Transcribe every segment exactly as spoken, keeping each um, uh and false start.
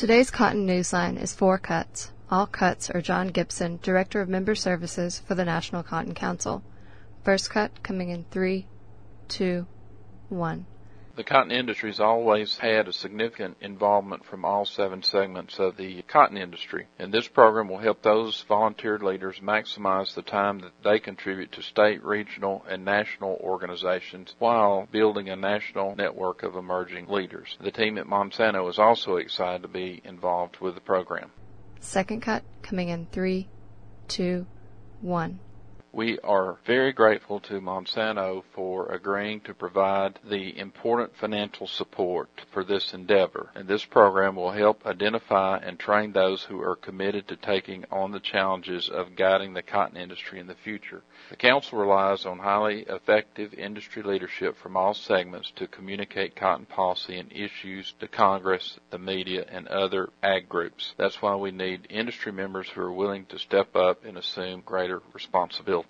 Today's Cotton Newsline is four cuts. All cuts are John Gibson, Director of Member Services for the National Cotton Council. First cut coming in three, two, one. The cotton industry has always had a significant involvement from all seven segments of the cotton industry, and this program will help those volunteer leaders maximize the time that they contribute to state, regional, and national organizations while building a national network of emerging leaders. The team at Monsanto is also excited to be involved with the program. Second cut coming in three, two, one. We are very grateful to Monsanto for agreeing to provide the important financial support for this endeavor, and this program will help identify and train those who are committed to taking on the challenges of guiding the cotton industry in the future. The Council relies on highly effective industry leadership from all segments to communicate cotton policy and issues to Congress, the media, and other ag groups. That's why we need industry members who are willing to step up and assume greater responsibility.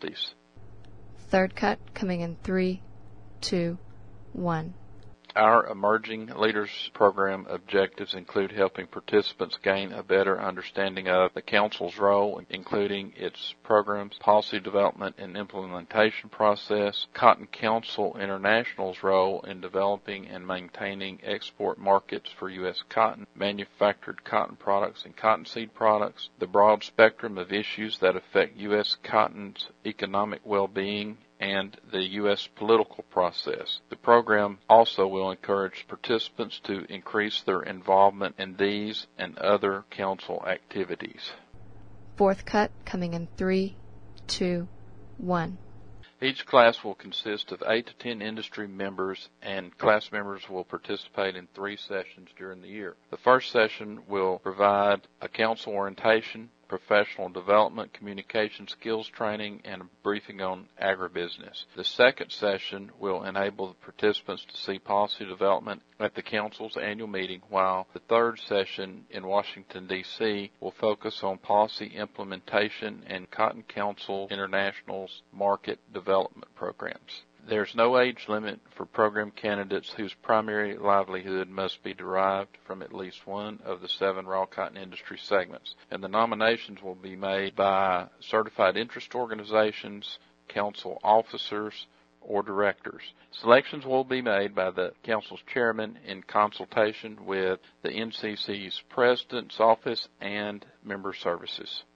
Third cut coming in three, two, one. Our Emerging Leaders Program objectives include helping participants gain a better understanding of the Council's role, including its programs, policy development and implementation process, Cotton Council International's role in developing and maintaining export markets for U S cotton, manufactured cotton products and cottonseed products, the broad spectrum of issues that affect U S cotton's economic well-being, and the U S political process. The program also will encourage participants to increase their involvement in these and other council activities. Fourth cut coming in three, two, one. Each class will consist of eight to ten industry members, and class members will participate in three sessions during the year. The first session will provide a council orientation, professional development, communication skills training, and a briefing on agribusiness. The second session will enable the participants to see policy development at the Council's annual meeting, while the third session in Washington, D C will focus on policy implementation and Cotton Council International's market development programs. There's no age limit for program candidates whose primary livelihood must be derived from at least one of the seven raw cotton industry segments, and the nominations will be made by certified interest organizations, council officers, or directors. Selections will be made by the Council's chairman in consultation with the N C C's President's Office and Member Services.